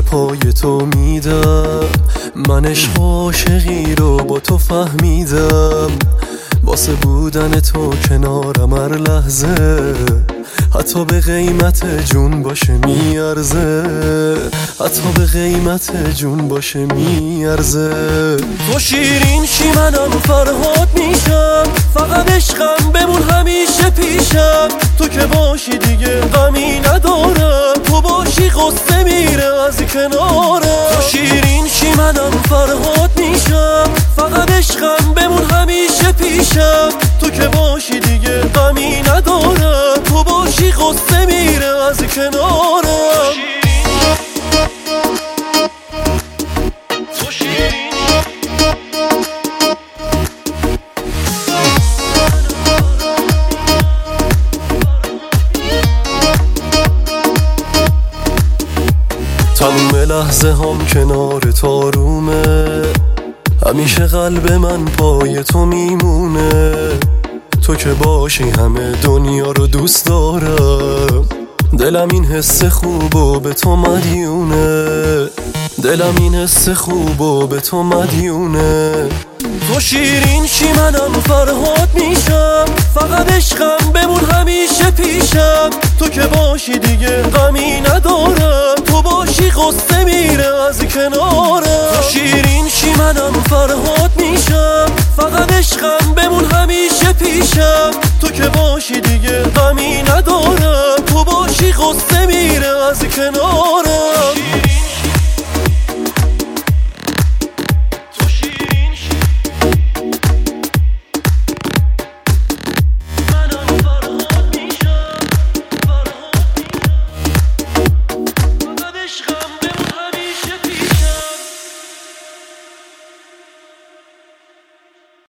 پای تو میدم، من عشق عاشقی رو با تو فهمیدم. واسه بودن تو کنارم هر لحظه، حتی به قیمت جون باشه میارزه، حتی به قیمت جون باشه میارزه. تو شیرین شی منم فرهاد میشم، فقط عشقم بمون همیشه پیشم. تو که باشی دیگه غمی ندارم، تو باشی غصه میره از کنارم. تو شیرین شی منم فرهاد میشم، فقط عشقم بمون همیشه پیشم. تو که باشی دیگه غمی ندارم، تو باشی غصه میره از کنارم. تموم لحظه هم کنار تو آرومه، همیشه قلب من پای تو میمونه. تو که باشی همه دنیا رو دوست دارم، دلم این حس خوبو به تو مدیونه، دلم این حس خوبو به تو مدیونه. تو شیرین شی منم فرهاد میشم، فقط عشقم بمون همیشه پیشم. تو که باشی دیگه غمی ندارم، تو باشی غصه میره از کنارم. تو شیرین شی منم فرهاد میشم، فقط عشقم بمون همیشه پیشم. تو که باشی دیگه غمی ندارم، تو باشی غصه میره از کنارم.